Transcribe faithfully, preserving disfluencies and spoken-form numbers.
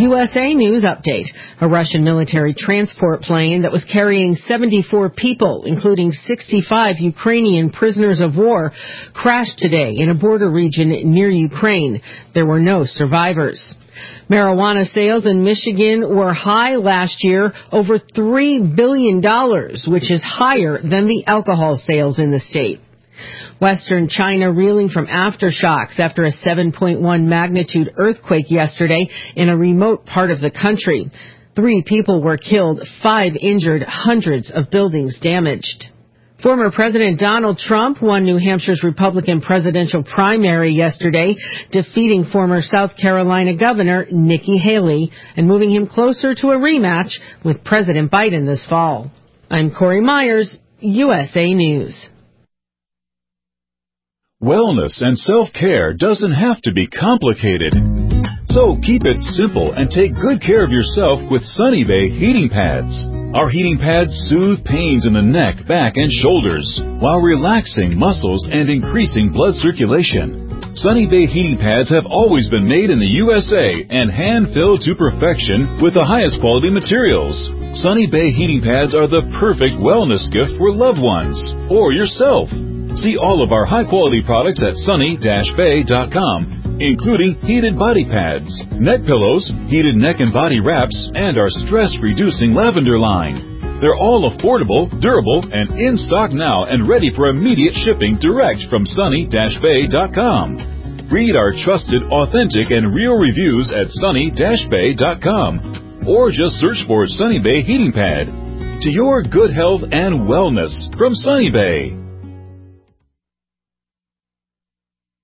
U S A News Update. A Russian military transport plane that was carrying seventy-four people, including sixty-five Ukrainian prisoners of war, crashed today in a border region near Ukraine. There were no survivors. Marijuana sales in Michigan were high last year, over three billion dollars, which is higher than the alcohol sales in the state. Western China reeling from aftershocks after a seven point one magnitude earthquake yesterday in a remote part of the country. Three people were killed, five injured, hundreds of buildings damaged. Former President Donald Trump won New Hampshire's Republican presidential primary yesterday, defeating former South Carolina Governor Nikki Haley and moving him closer to a rematch with President Biden this fall. I'm Corey Myers, U S A News. Wellness and self-care doesn't have to be complicated. So keep it simple and take good care of yourself with Sunny Bay heating pads. Our heating pads soothe pains in the neck, back, and shoulders while relaxing muscles and increasing blood circulation. Sunny Bay heating pads have always been made in the U S A and hand-filled to perfection with the highest quality materials. Sunny Bay heating pads are the perfect wellness gift for loved ones or yourself. See all of our high-quality products at sunny dash bay dot com, including heated body pads, neck pillows, heated neck and body wraps, and our stress-reducing lavender line. They're all affordable, durable, and in stock now and ready for immediate shipping direct from sunny dash bay dot com. Read our trusted, authentic, and real reviews at sunny dash bay dot com or just search for Sunny Bay Heating Pad. To your good health and wellness from Sunny Bay.